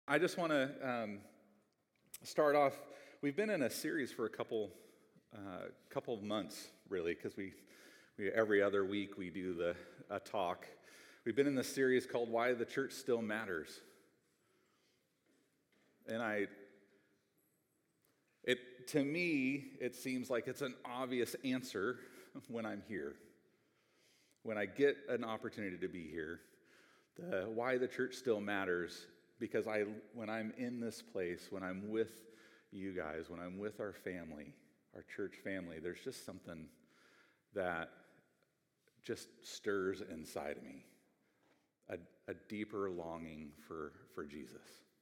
I just want to start off. We've been in a series for a couple of months, really, because we every other week we do a talk. We've been in this series called "Why the Church Still Matters," and to me, it seems like it's an obvious answer when I'm here, when I get an opportunity to be here. Why the church still matters. Because when I'm in this place, when I'm with you guys, when I'm with our family, our church family, there's just something that just stirs inside of me, a deeper longing for Jesus.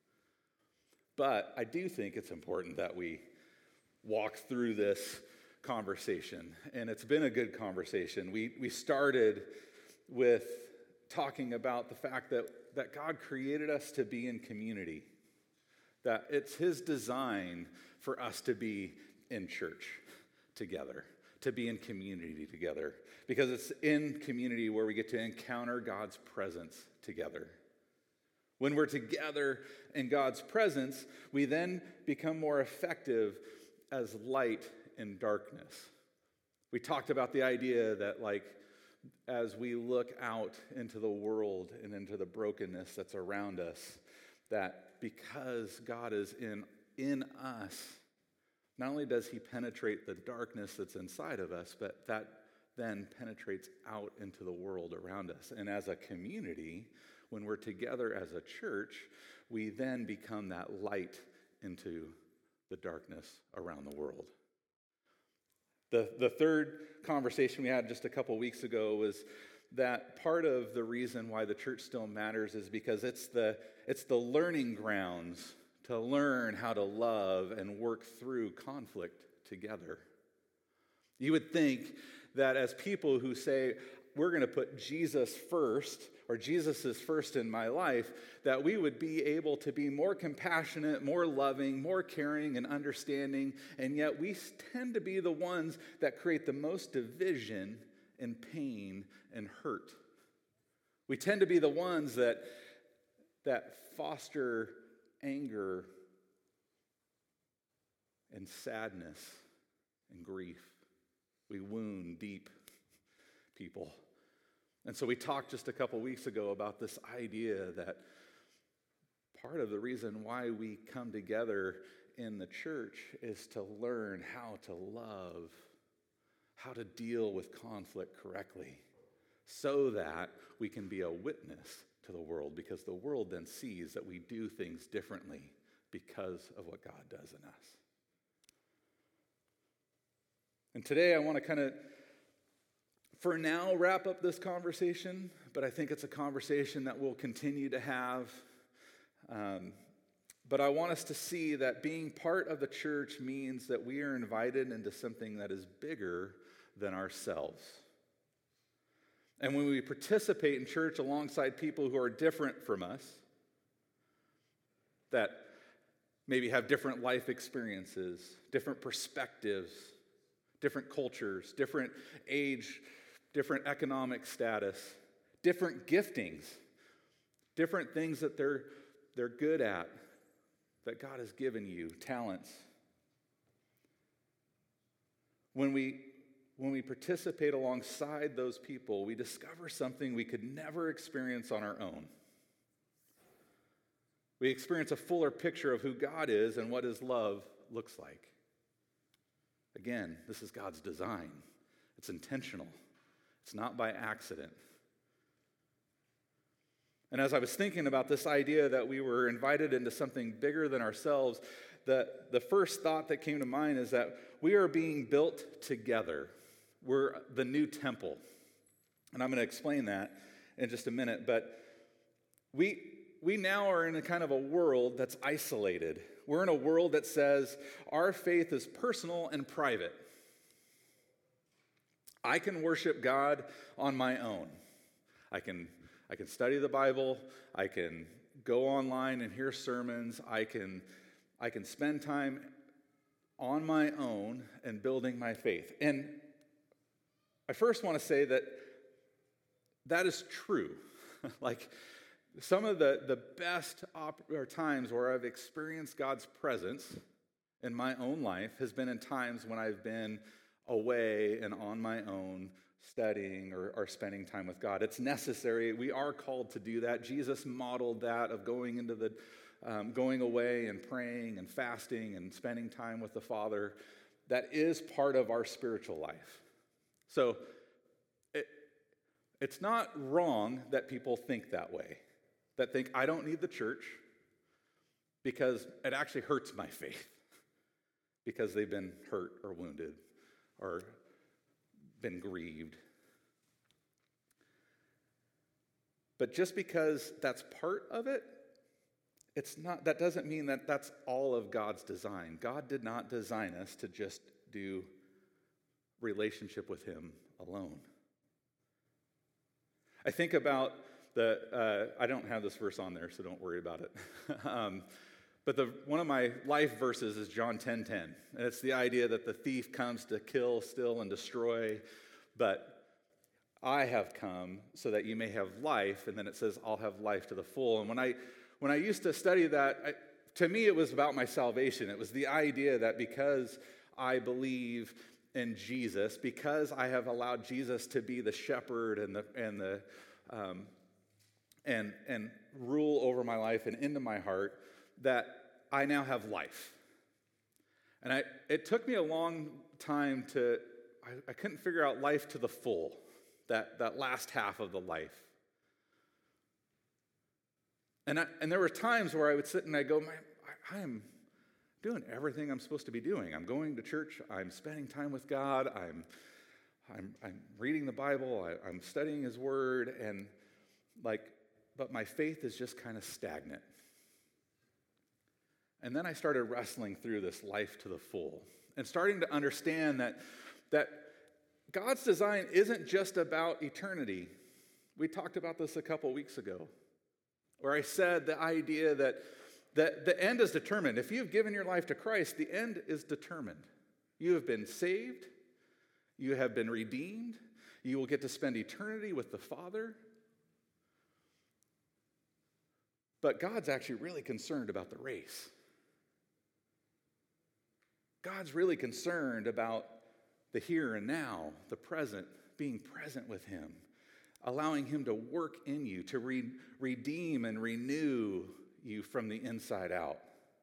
But I do think it's important that we walk through this conversation, and it's been a good conversation. We started with talking about the fact that God created us to be in community, that it's His design for us to be in church together, to be in community together, because it's in community where we get to encounter God's presence together. When we're together in God's presence, we then become more effective as light in darkness. We talked about the idea that, as we look out into the world and into the brokenness that's around us, that because God is in us, not only does He penetrate the darkness that's inside of us, but that then penetrates out into the world around us. And as a community, when we're together as a church, we then become that light into the darkness around the world. The third conversation we had just a couple weeks ago was that part of the reason why the church still matters is because it's the learning grounds to learn how to love and work through conflict together. You would think that as people who say, we're going to put Jesus first, or Jesus is first in my life, that we would be able to be more compassionate, more loving, more caring and understanding, and yet we tend to be the ones that create the most division and pain and hurt. We tend to be the ones that foster anger and sadness and grief. We wound deep people. And so we talked just a couple weeks ago about this idea that part of the reason why we come together in the church is to learn how to love, how to deal with conflict correctly, so that we can be a witness to the world, because the world then sees that we do things differently because of what God does in us. And today I want to kind of, for now, wrap up this conversation, but I think it's a conversation that we'll continue to have. But I want us to see that being part of the church means that we are invited into something that is bigger than ourselves. And when we participate in church alongside people who are different from us, that maybe have different life experiences, different perspectives, different cultures, different age, different economic status, different giftings, different things that they're good at, that God has given you, talents. When we participate alongside those people, we discover something we could never experience on our own. We experience a fuller picture of who God is and what His love looks like. Again, this is God's design. It's intentional. It's not by accident. And as I was thinking about this idea that we were invited into something bigger than ourselves, the first thought that came to mind is that we are being built together. We're the new temple. And I'm going to explain that in just a minute. But we now are in a kind of a world that's isolated. We're in a world that says our faith is personal and private. I can worship God on my own. I can study the Bible. I can go online and hear sermons. I can spend time on my own and building my faith. And I first want to say that is true. Some of the best or times where I've experienced God's presence in my own life has been in times when I've been away and on my own studying or spending time with God. It's necessary. We are called to do that. Jesus modeled that of going away and praying and fasting and spending time with the Father. That is part of our spiritual life. So it's not wrong that people think that way, that think, I don't need the church because it actually hurts my faith because they've been hurt or wounded or been grieved. But just because that's part of it, that doesn't mean that that's all of God's design. God did not design us to just do relationship with Him alone. I think about I don't have this verse on there, so don't worry about it. But one of my life verses is John 10:10. And it's the idea that the thief comes to kill, steal, and destroy, but I have come so that you may have life, and then it says, I'll have life to the full. And when I used to study that, to me it was about my salvation. It was the idea that because I believe in Jesus, because I have allowed Jesus to be the shepherd and rule over my life and into my heart, that I now have life. And it took me a long time I couldn't figure out life to the full, that last half of the life. And there were times where I would sit and I go, I am doing everything I'm supposed to be doing. I'm going to church. I'm spending time with God. I'm reading the Bible. I'm studying His Word, but my faith is just kind of stagnant. And then I started wrestling through this life to the full and starting to understand that God's design isn't just about eternity. We talked about this a couple weeks ago, where I said the idea that the end is determined. If you've given your life to Christ, the end is determined. You have been saved. You have been redeemed. You will get to spend eternity with the Father. But God's actually really concerned about the race. God's really concerned about the here and now, the present, being present with Him, allowing Him to work in you, to redeem and renew you from the inside out.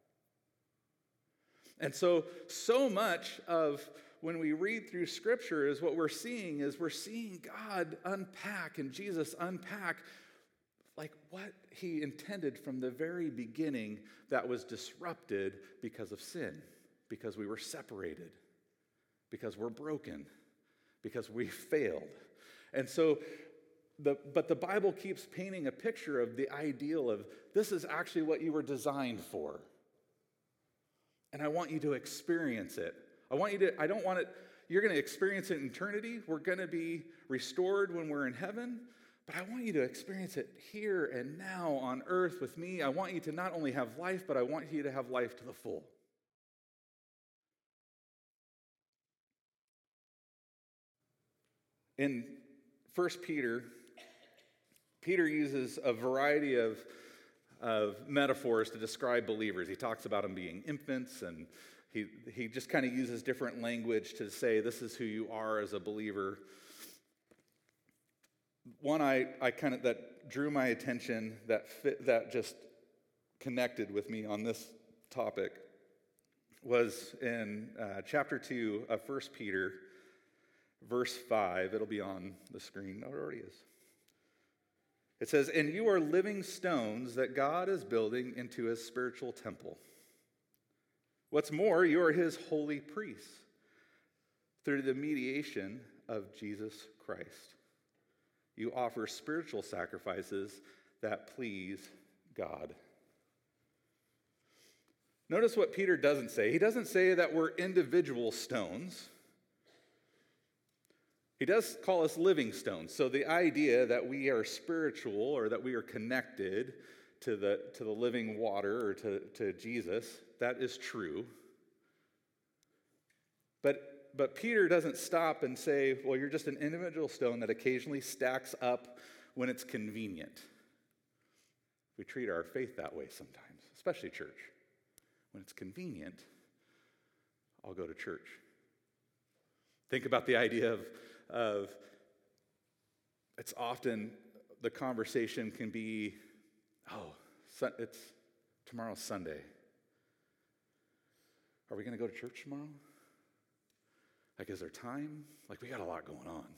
And so much of when we read through Scripture is what we're seeing God unpack and Jesus unpack like what He intended from the very beginning that was disrupted because of sin, because we were separated, because we're broken, because we failed. And so but the Bible keeps painting a picture of the ideal of this is actually what you were designed for. And I want you to experience it. I don't want it, you're going to experience it in eternity. We're going to be restored when we're in heaven. But I want you to experience it here and now on earth with me. I want you to not only have life, but I want you to have life to the full. In 1 Peter uses a variety of metaphors to describe believers. He talks about them being infants, and he just kind of uses different language to say this is who you are as a believer. One that drew my attention, that just connected with me on this topic, was in chapter 2 of 1 Peter, verse 5. It'll be on the screen. Oh, it already is. It says, "And you are living stones that God is building into His spiritual temple. What's more, you are His holy priests through the mediation of Jesus Christ. You offer spiritual sacrifices that please God." Notice what Peter doesn't say. He doesn't say that we're individual stones. He does call us living stones. So the idea that we are spiritual or that we are connected to the living water or to Jesus, that is true. But Peter doesn't stop and say, well, you're just an individual stone that occasionally stacks up when it's convenient. We treat our faith that way sometimes, especially church. When it's convenient, I'll go to church. Think about the idea of it's often the conversation can be, it's tomorrow's Sunday. Are we going to go to church tomorrow? Like, is there time? Like, we got a lot going on.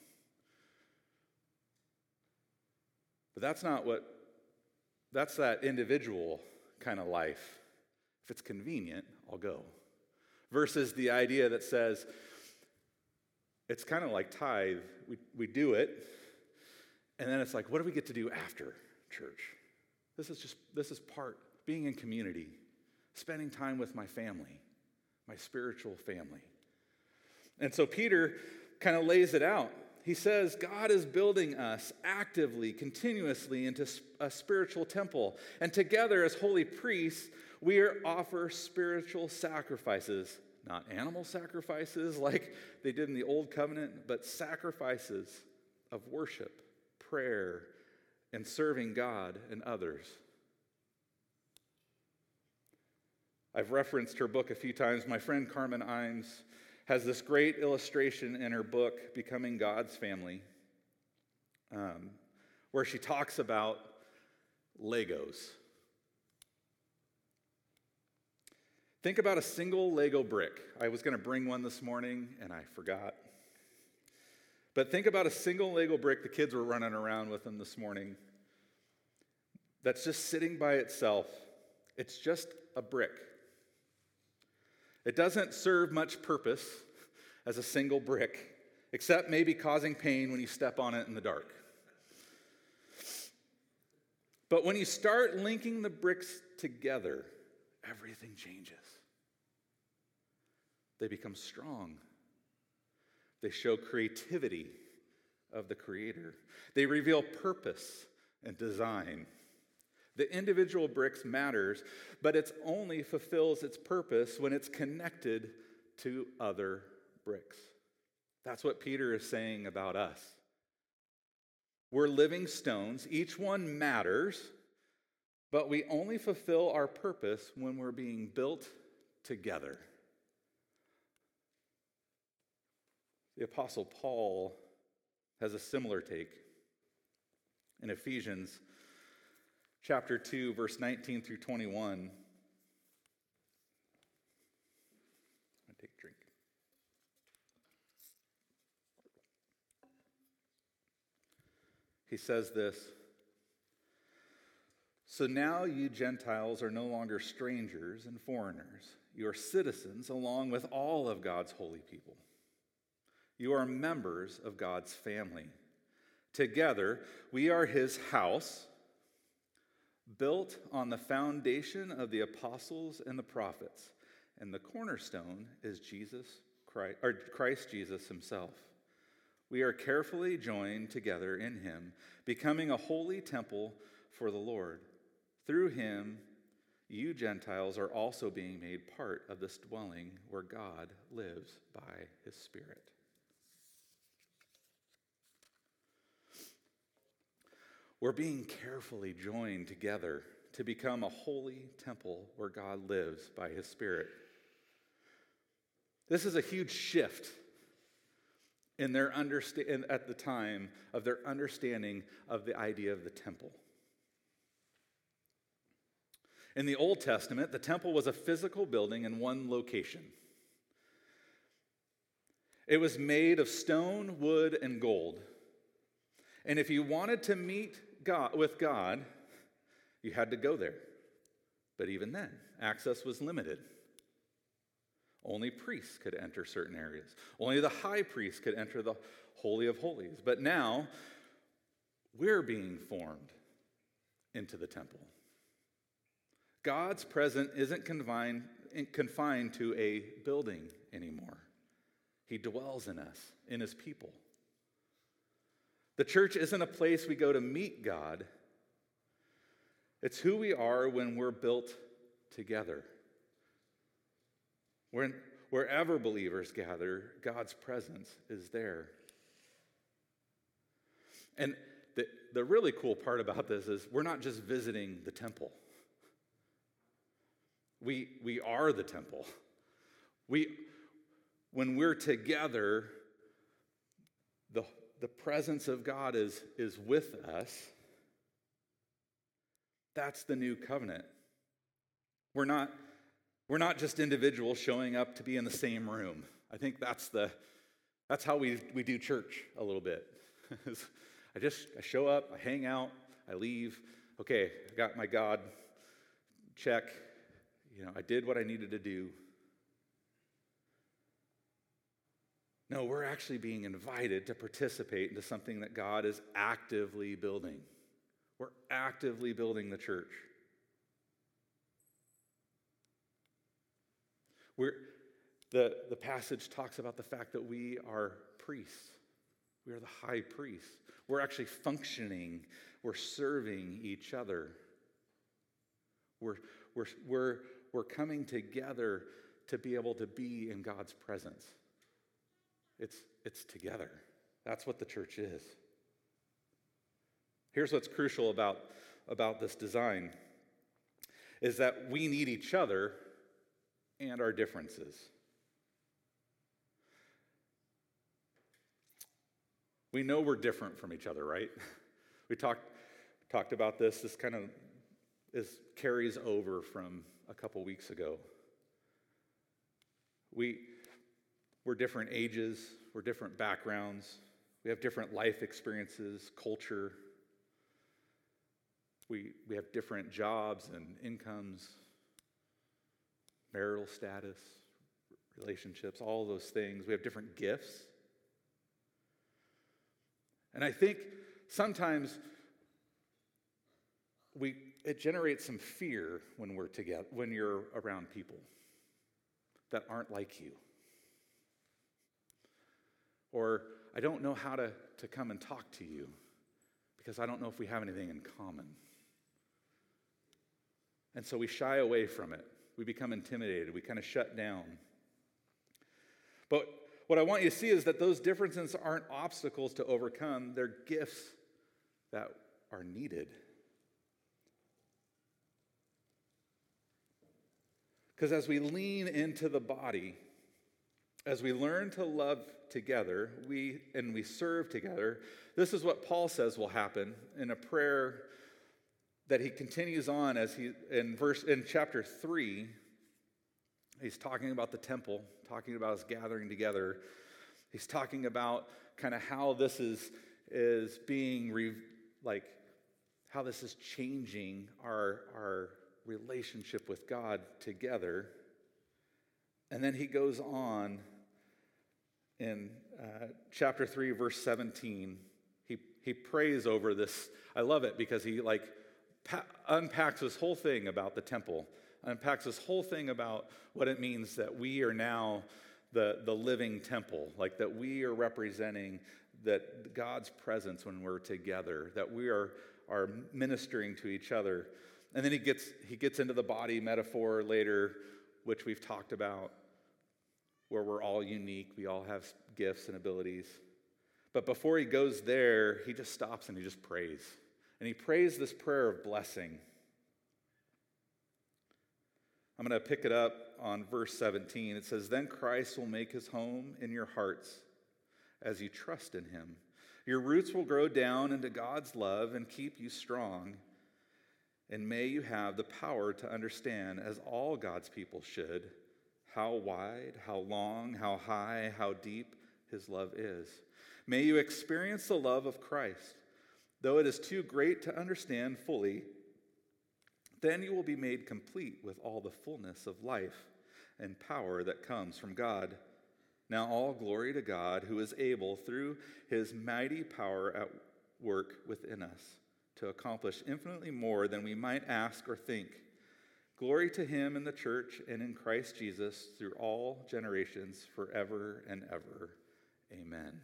But that's that individual kind of life. If it's convenient, I'll go. Versus the idea that says, it's kind of like tithe. We do it, and then it's like, what do we get to do after church? This is part, being in community, spending time with my family, my spiritual family. And so Peter kind of lays it out. He says, God is building us actively, continuously into a spiritual temple. And together as holy priests, we offer spiritual sacrifices, not animal sacrifices like they did in the Old Covenant, but sacrifices of worship, prayer, and serving God and others. I've referenced her book a few times. My friend Carmen Imes has this great illustration in her book, Becoming God's Family, where she talks about Legos. Think about a single Lego brick. I was going to bring one this morning, and I forgot. But think about a single Lego brick. The kids were running around with them this morning. That's just sitting by itself. It's just a brick. It doesn't serve much purpose as a single brick, except maybe causing pain when you step on it in the dark. But when you start linking the bricks together, everything changes. They become strong. They show creativity of the Creator. They reveal purpose and design. The individual bricks matters, but it only fulfills its purpose when it's connected to other bricks. That's what Peter is saying about us. We're living stones. Each one matters, but we only fulfill our purpose when we're being built together. The Apostle Paul has a similar take. In Ephesians chapter 2, verse 19 through 21. I'm going to take a drink. He says this, "So now you Gentiles are no longer strangers and foreigners. You are citizens along with all of God's holy people. You are members of God's family. Together, we are his house, built on the foundation of the apostles and the prophets, and the cornerstone is Christ Jesus himself. We are carefully joined together in him, becoming a holy temple for the Lord. Through him, you Gentiles are also being made part of this dwelling where God lives by his Spirit." We're being carefully joined together to become a holy temple where God lives by his Spirit. This is a huge shift in their at the time of their understanding of the idea of the temple. In the Old Testament, the temple was a physical building in one location. It was made of stone, wood, and gold. And if you wanted to meet with God, you had to go there. But even then, access was limited. Only priests could enter certain areas. Only the high priest could enter the Holy of Holies. But now, we're being formed into the temple. God's presence isn't confined to a building anymore. He dwells in us, in his people. The church isn't a place we go to meet God. It's who we are when we're built together. Wherever believers gather, God's presence is there. And the really cool part about this is we're not just visiting the temple. We are the temple. When we're together, the presence of God is with us. That's the new covenant. We're not just individuals showing up to be in the same room. I think that's how we do church a little bit. I show up, I hang out, I leave. Okay, I got my God, check. I did what I needed to do. No, we're actually being invited to participate into something that God is actively building. We're actively building the church. The passage talks about the fact that we are priests. We are the high priest. We're actually functioning. We're serving each other. We're coming together to be able to be in God's presence. It's together. That's what the church is. Here's what's crucial about this design is that we need each other and our differences. We know we're different from each other, right? We talked about this. This kind of carries over from a couple weeks ago. We're different ages, we're different backgrounds, we have different life experiences, culture. We have different jobs and incomes, marital status, relationships, all those things. We have different gifts. And I think sometimes it generates some fear when we're together, when you're around people that aren't like you. Or I don't know how to come and talk to you because I don't know if we have anything in common. And so we shy away from it. We become intimidated. We kind of shut down. But what I want you to see is that those differences aren't obstacles to overcome. They're gifts that are needed. Because as we lean into the body, as we learn to love together, we serve together, this is what Paul says will happen in a prayer that he continues on as in chapter 3. He's talking about the temple, talking about us gathering together. He's talking about kind of how this is being how this is changing our relationship with God together. And then he goes on in chapter 3, verse 17. He prays over this. I love it because he unpacks this whole thing about the temple, unpacks this whole thing about what it means that we are now the living temple, like that we are representing that God's presence when we're together, that we are ministering to each other. And then he gets into the body metaphor later, which we've talked about, where we're all unique, we all have gifts and abilities. But before he goes there, he just stops and he just prays. And he prays this prayer of blessing. I'm going to pick it up on verse 17. It says, "Then Christ will make his home in your hearts as you trust in him. Your roots will grow down into God's love and keep you strong. And may you have the power to understand, as all God's people should, how wide, how long, how high, how deep his love is. May you experience the love of Christ. Though it is too great to understand fully, then you will be made complete with all the fullness of life and power that comes from God. Now all glory to God, who is able, through his mighty power at work within us, to accomplish infinitely more than we might ask or think. Glory to him in the church and in Christ Jesus through all generations, forever and ever. Amen."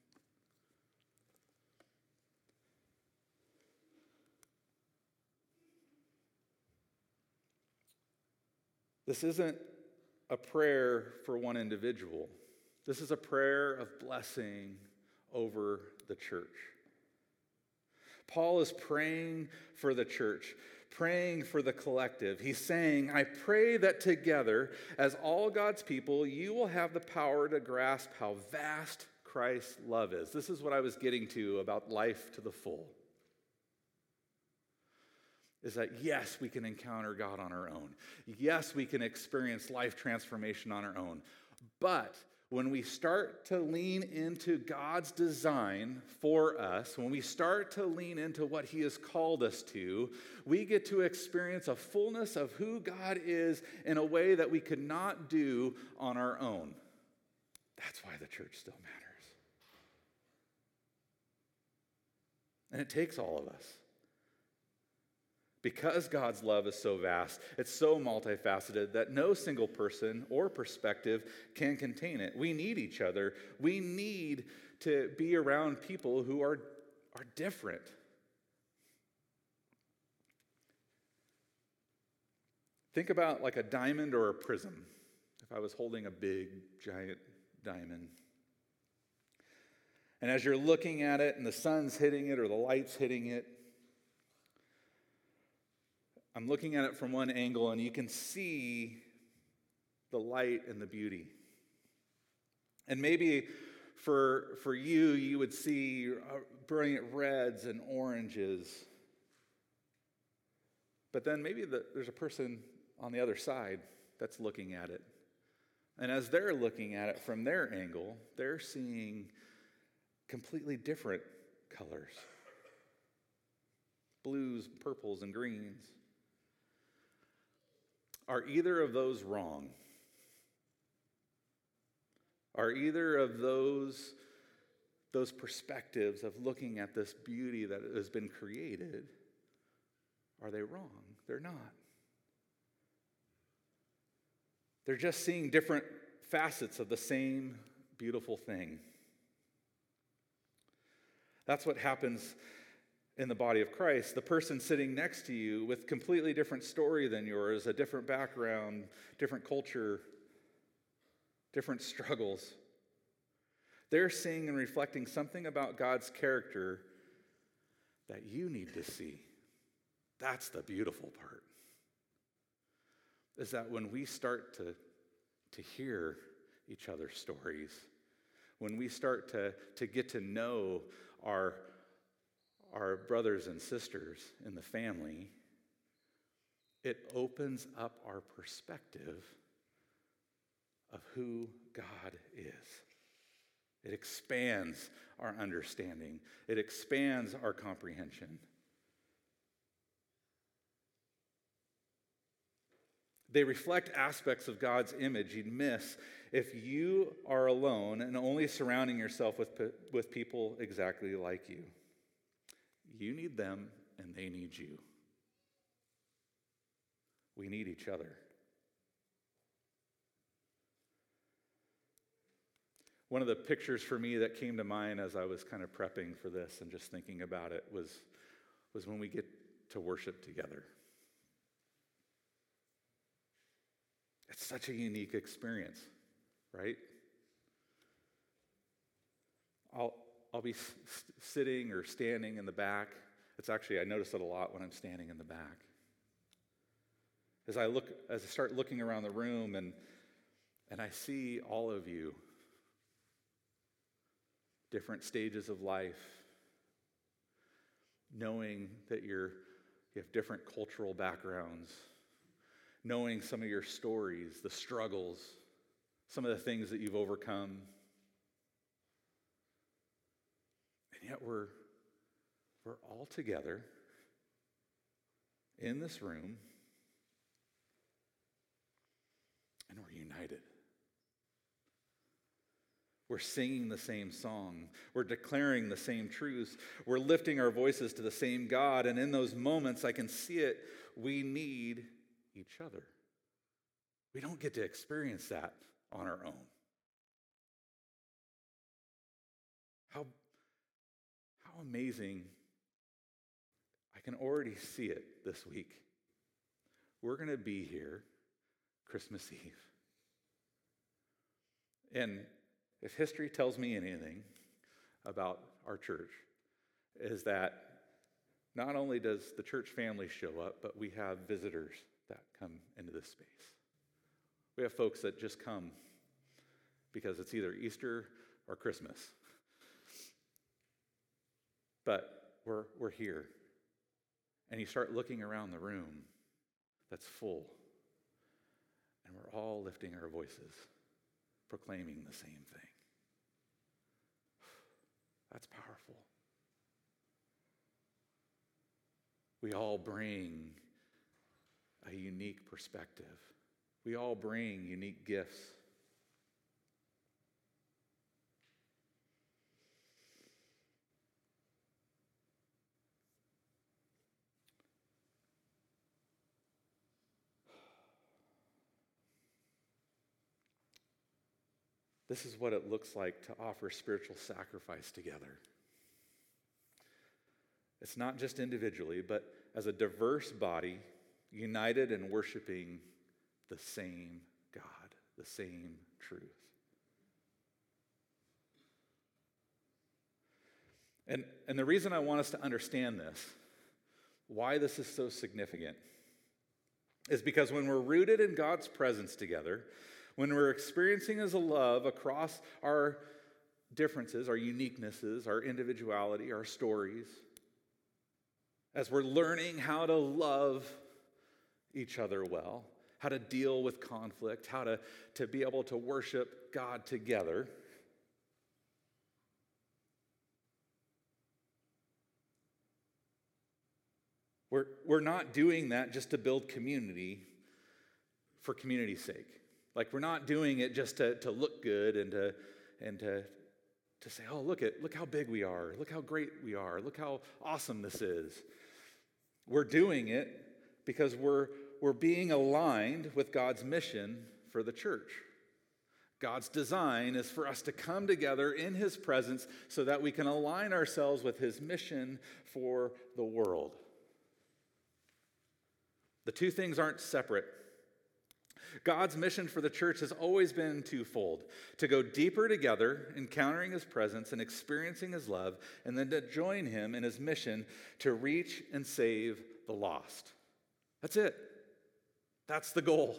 This isn't a prayer for one individual. This is a prayer of blessing over the church. Paul is praying for the church, praying for the collective. He's saying, I pray that together, as all God's people, you will have the power to grasp how vast Christ's love is. This is what I was getting to about life to the full. Is that yes, we can encounter God on our own. Yes, we can experience life transformation on our own. But when we start to lean into God's design for us, when we start to lean into what He has called us to, we get to experience a fullness of who God is in a way that we could not do on our own. That's why the church still matters. And it takes all of us. Because God's love is so vast, it's so multifaceted that no single person or perspective can contain it. We need each other. We need to be around people who are different. Think about like a diamond or a prism. If I was holding a big, giant diamond. And as you're looking at it and the sun's hitting it or the light's hitting it, I'm looking at it from one angle and you can see the light and the beauty. And maybe for you, you would see brilliant reds and oranges. But then maybe there's a person on the other side that's looking at it. And as they're looking at it from their angle, they're seeing completely different colors. Blues, purples, and greens. Are either of those wrong? Are either of those perspectives of looking at this beauty that has been created, are they wrong? They're not. They're just seeing different facets of the same beautiful thing. That's what happens in the body of Christ. The person sitting next to you with completely different story than yours, a different background, different culture, different struggles. They're seeing and reflecting something about God's character that you need to see. That's the beautiful part. Is that when we start to hear each other's stories, when we start to get to know our brothers and sisters in the family, it opens up our perspective of who God is. It expands our understanding. It expands our comprehension. They reflect aspects of God's image you'd miss if you are alone and only surrounding yourself with people exactly like you. You need them, and they need you. We need each other. One of the pictures for me that came to mind as I was kind of prepping for this and just thinking about it was when we get to worship together. It's such a unique experience, right? I'll be sitting or standing in the back. I notice it a lot when I'm standing in the back. As I start looking around the room and I see all of you, different stages of life, knowing that you have different cultural backgrounds, knowing some of your stories, the struggles, some of the things that you've overcome. And yet we're all together in this room, and we're united. We're singing the same song. We're declaring the same truths. We're lifting our voices to the same God, and in those moments, I can see it, we need each other. We don't get to experience that on our own. How amazing. I can already see it this week. We're going to be here Christmas Eve. And if history tells me anything about our church, is that not only does the church family show up, but we have visitors that come into this space. We have folks that just come because it's either Easter or Christmas. But we're here. And you start looking around the room that's full. And we're all lifting our voices, proclaiming the same thing. That's powerful. We all bring a unique perspective. We all bring unique gifts. This is what it looks like to offer spiritual sacrifice together. It's not just individually, but as a diverse body, united and worshiping the same God, the same truth. And the reason I want us to understand this, why this is so significant, is because when we're rooted in God's presence together, when we're experiencing His love across our differences, our uniquenesses, our individuality, our stories, as we're learning how to love each other well, how to deal with conflict, how to be able to worship God together, we're not doing that just to build community for community's sake. Like, we're not doing it just to look good and to say, oh, look how big we are, look how great we are, look how awesome this is. We're doing it because we're being aligned with God's mission for the church. God's design is for us to come together in His presence so that we can align ourselves with His mission for the world. The two things aren't separate. God's mission for the church has always been twofold: to go deeper together, encountering His presence and experiencing His love, and then to join Him in His mission to reach and save the lost. That's it. That's the goal.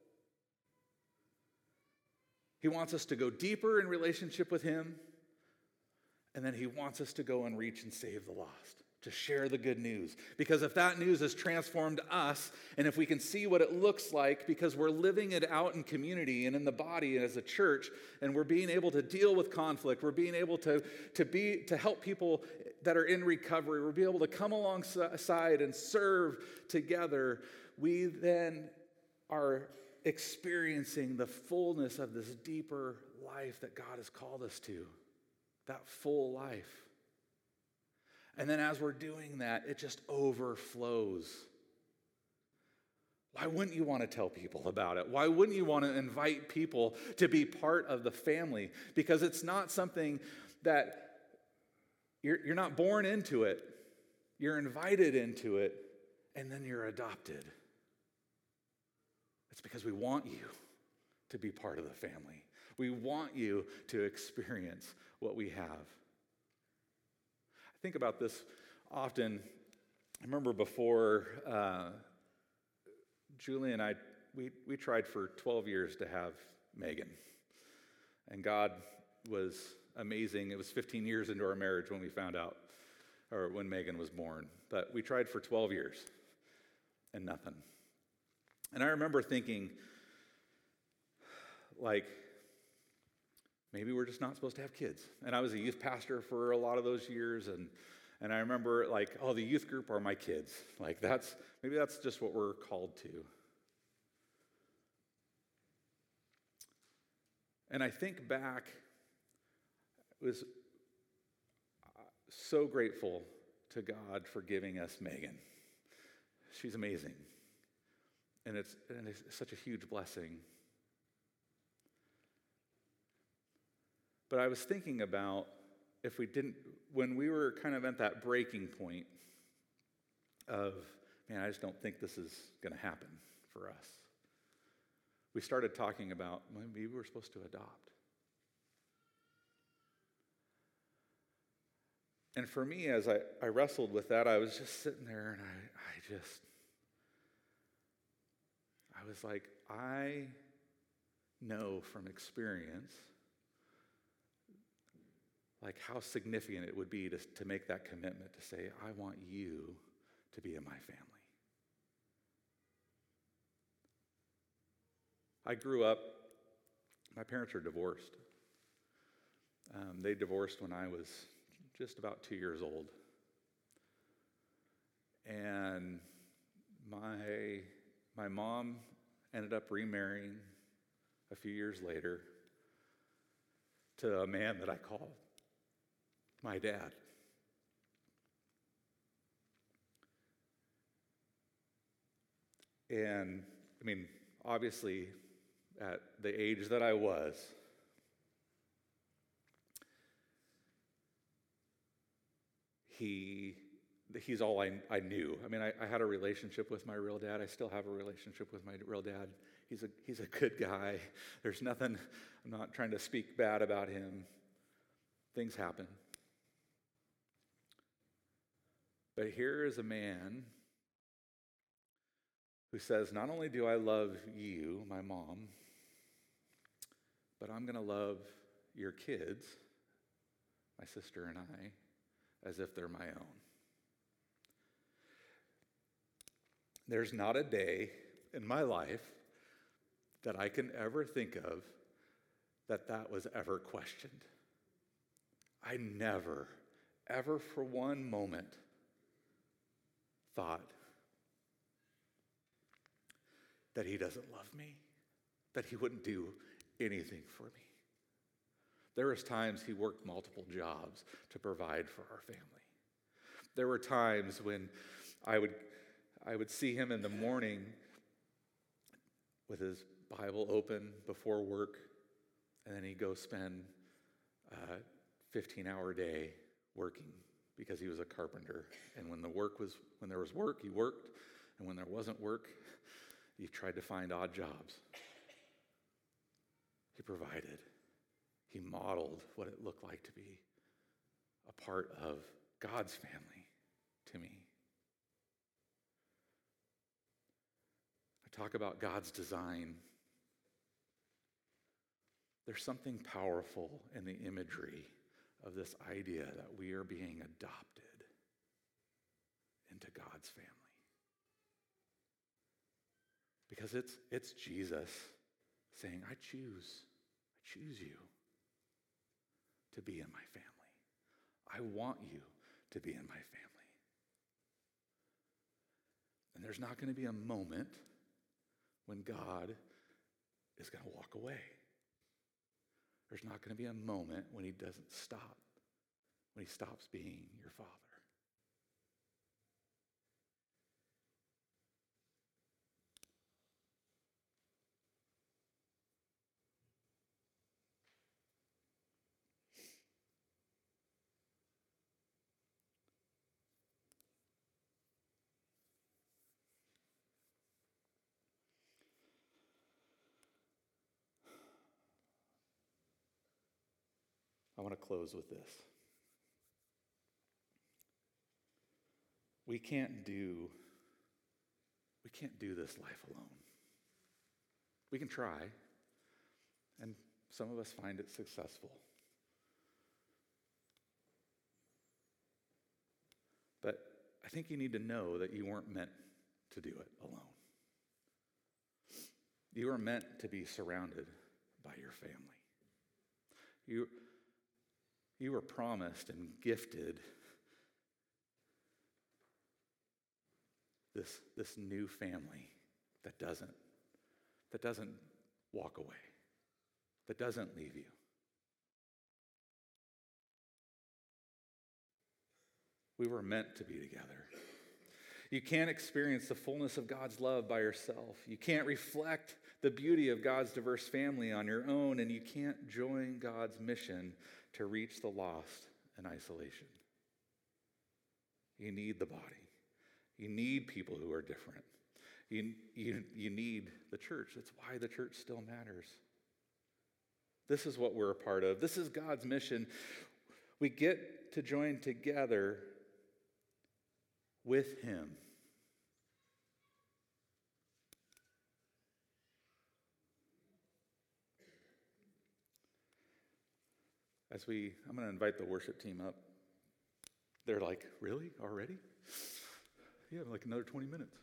He wants us to go deeper in relationship with Him, and then He wants us to go and reach and save the lost, to share the good news. Because if that news has transformed us, and if we can see what it looks like because we're living it out in community and in the body and as a church, and we're being able to deal with conflict, we're being able to help people that are in recovery, we're being able to come alongside and serve together, we then are experiencing the fullness of this deeper life that God has called us to, that full life. And then as we're doing that, it just overflows. Why wouldn't you want to tell people about it? Why wouldn't you want to invite people to be part of the family? Because it's not something that you're not born into it. You're invited into it, and then you're adopted. It's because we want you to be part of the family. We want you to experience what we have. I think about this often. I remember before Julie and I, we tried for 12 years to have Megan. And God was amazing. It was 15 years into our marriage when we found out, or when Megan was born. But we tried for 12 years and nothing. And I remember thinking, like, maybe we're just not supposed to have kids. And I was a youth pastor for a lot of those years, and I remember, like, oh, the youth group are my kids. Like, maybe that's just what we're called to. And I think back, I was so grateful to God for giving us Megan. She's amazing. And it's such a huge blessing. But I was thinking about when we were kind of at that breaking point of, man, I just don't think this is going to happen for us. We started talking about, maybe we're supposed to adopt. And for me, as I wrestled with that, I was just sitting there and I was like, I know from experience like how significant it would be to make that commitment to say, I want you to be in my family. I grew up, my parents are divorced. They divorced when I was just about 2 years old. And my mom ended up remarrying a few years later to a man that I call my dad. And I mean, obviously, at the age that I was, he's all I knew. I mean, I had a relationship with my real dad. I still have a relationship with my real dad. He's a good guy. There's nothing, I'm not trying to speak bad about him. Things happen. But here is a man who says, not only do I love you, my mom, but I'm going to love your kids, my sister and I, as if they're my own. There's not a day in my life that I can ever think of that was ever questioned. I never, ever for one moment thought that he doesn't love me, that he wouldn't do anything for me. There was times he worked multiple jobs to provide for our family. There were times when I would see him in the morning with his Bible open before work, and then he'd go spend a 15-hour day working because he was a carpenter. And when there was work, he worked, and when there wasn't work, he tried to find odd jobs. He provided. He modeled what it looked like to be a part of God's family to me. I talk about God's design. There's something powerful in the imagery of this idea that we are being adopted into God's family. Because it's Jesus saying, I choose you to be in my family. I want you to be in my family. And there's not going to be a moment when God is going to walk away. There's not going to be a moment when he doesn't stop, when he stops being your father. I want to close with this. We can't do this life alone. We can try, and some of us find it successful. But I think you need to know that you weren't meant to do it alone. You were meant to be surrounded by your family. You were promised and gifted this new family that doesn't walk away, that doesn't leave you. We were meant to be together. You can't experience the fullness of God's love by yourself. You can't reflect the beauty of God's diverse family on your own, and you can't join God's mission to reach the lost in isolation. You need the body. You need people who are different. You need the church. That's why the church still matters. This is what we're a part of. This is God's mission. We get to join together with him. I'm going to invite the worship team up. They're like, really? Already? You have like another 20 minutes.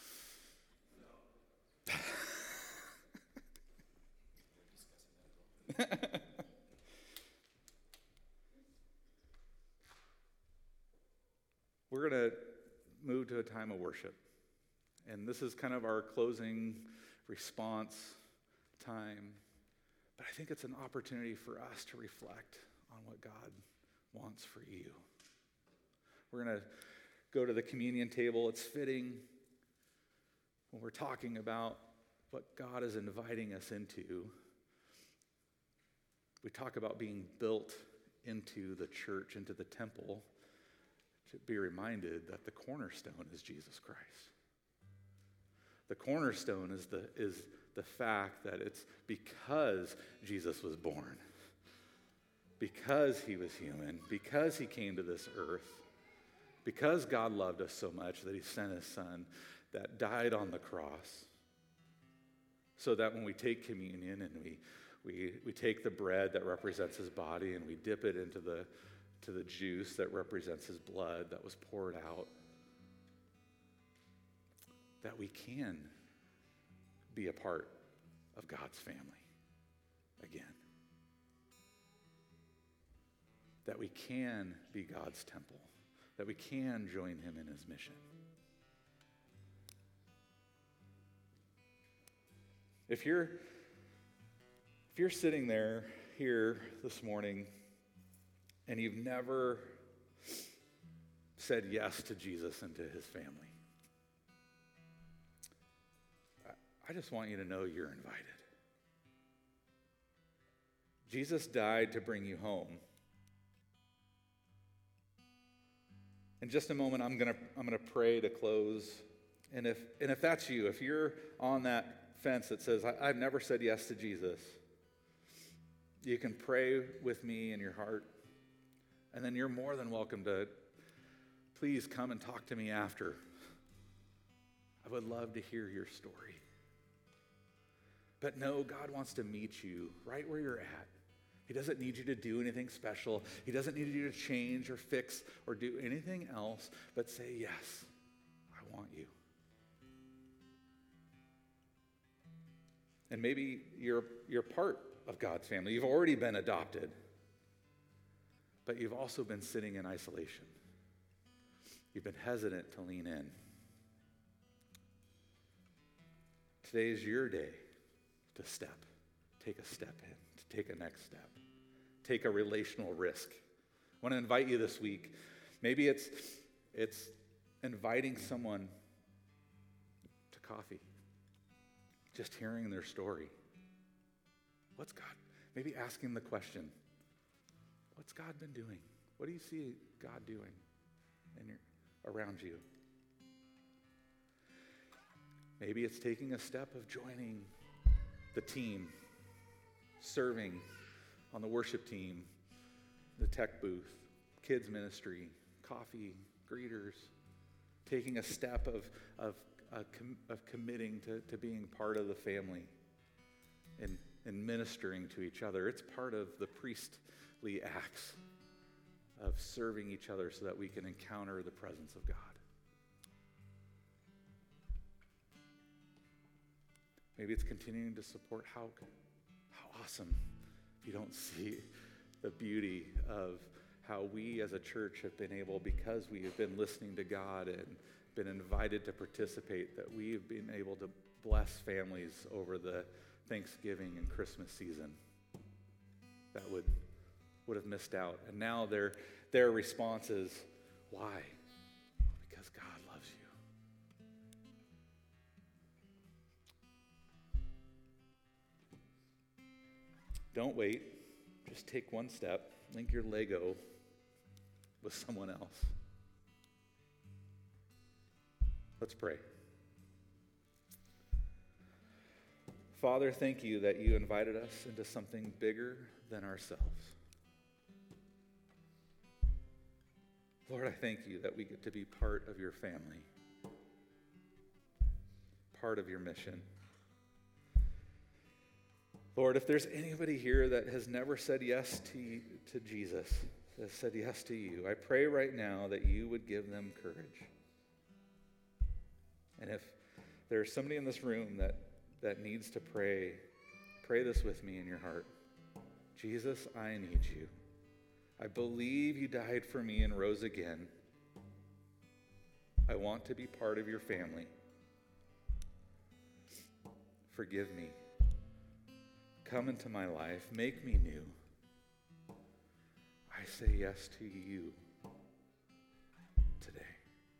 We're going to move to a time of worship. And this is kind of our closing response time. But I think it's an opportunity for us to reflect on what God wants for you. We're going to go to the communion table. It's fitting when we're talking about what God is inviting us into. We talk about being built into the church, into the temple, to be reminded that the cornerstone is Jesus Christ. The cornerstone is the fact that it's because Jesus was born, because he was human, because he came to this earth, because God loved us so much that he sent his son that died on the cross, so that when we take communion and we take the bread that represents his body and we dip it into the juice that represents his blood that was poured out, that we can be a part of God's family again. That we can be God's temple. That we can join him in his mission. If you're sitting there here this morning and you've never said yes to Jesus and to his family, I just want you to know you're invited. Jesus died to bring you home. In just a moment, I'm gonna pray to close. And if that's you, if you're on that fence that says, I've never said yes to Jesus, you can pray with me in your heart. And then you're more than welcome to please come and talk to me after. I would love to hear your story. But no, God wants to meet you right where you're at. He doesn't need you to do anything special. He doesn't need you to change or fix or do anything else, but say, yes, I want you. And maybe you're part of God's family. You've already been adopted, but you've also been sitting in isolation. You've been hesitant to lean in. Today is your day to take a step in, to take a next step, take a relational risk. I want to invite you this week. Maybe it's inviting someone to coffee, just hearing their story. What's God? Maybe asking the question, what's God been doing? What do you see God doing around you? Maybe it's taking a step of joining the team, serving on the worship team, the tech booth, kids ministry, coffee, greeters, taking a step of committing to being part of the family and ministering to each other. It's part of the priestly acts of serving each other so that we can encounter the presence of God. Maybe it's continuing to support how awesome if you don't see the beauty of how we as a church have been able, because we have been listening to God and been invited to participate, that we've been able to bless families over the Thanksgiving and Christmas season that would have missed out. And now their response is, why? Because God loves you. Don't wait. Just take one step. Link your Lego with someone else. Let's pray. Father, thank you that you invited us into something bigger than ourselves. Lord, I thank you that we get to be part of your family, part of your mission. Lord, if there's anybody here that has never said yes to Jesus, has said yes to you, I pray right now that you would give them courage. And if there's somebody in this room that needs to pray this with me in your heart. Jesus, I need you. I believe you died for me and rose again. I want to be part of your family. Forgive me. Come into my life. Make me new. I say yes to you today.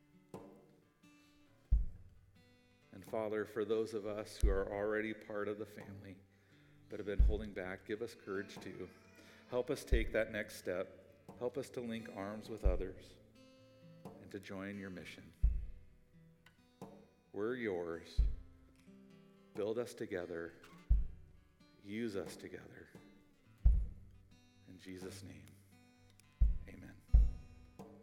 And Father, for those of us who are already part of the family but have been holding back, give us courage too. Help us take that next step. Help us to link arms with others and to join your mission. We're yours. Build us together. Use us together. In Jesus' name.